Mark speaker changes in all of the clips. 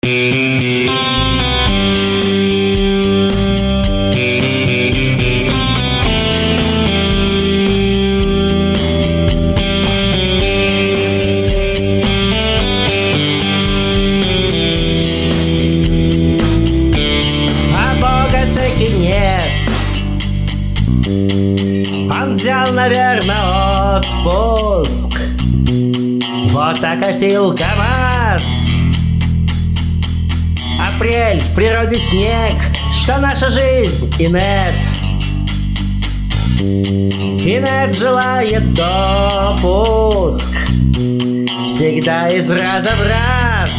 Speaker 1: Он взял, наверное, отпуск. Вот окатил КамАЗ. Апрель, в природе снег, что наша жизнь инет. Инет желает допуск всегда из раза в раз.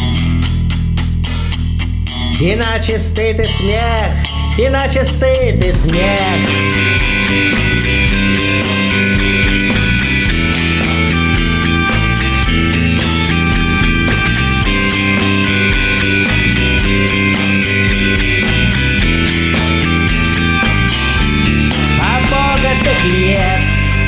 Speaker 1: Иначе стыд и смех, иначе стыд и смех. Нет,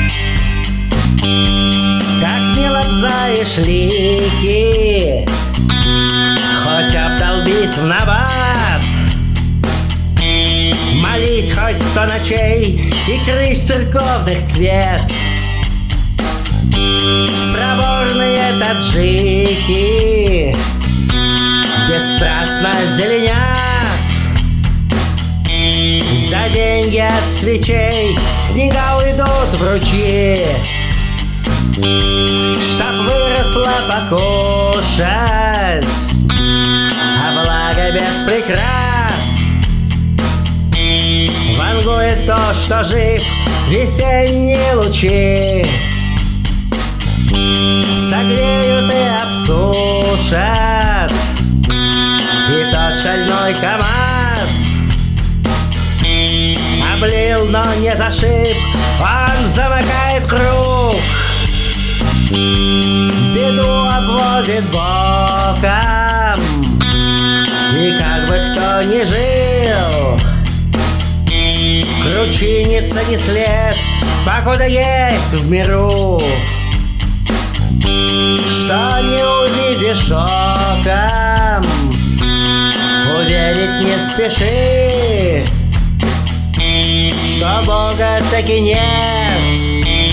Speaker 1: как не лобзаешь лики, хоть обдолбись в набат, молись хоть 100 ночей и крыш церковных цвет. Проворные таджики бесстрастно зеленят. За деньги от свечей снега уйдут в ручьи. Чтоб выросла покушать, а благо без прикрас. Вангует то, что жив весенние лучи. Согреют и обсушат и тот шальной КамАЗ. Облил, но не зашиб, он замыкает круг. Беду обводит боком, и как бы кто ни жил, кручиниться не след, покуда есть в миру. Что не увидишь оком, уверить не спеши, что Бога таки нет.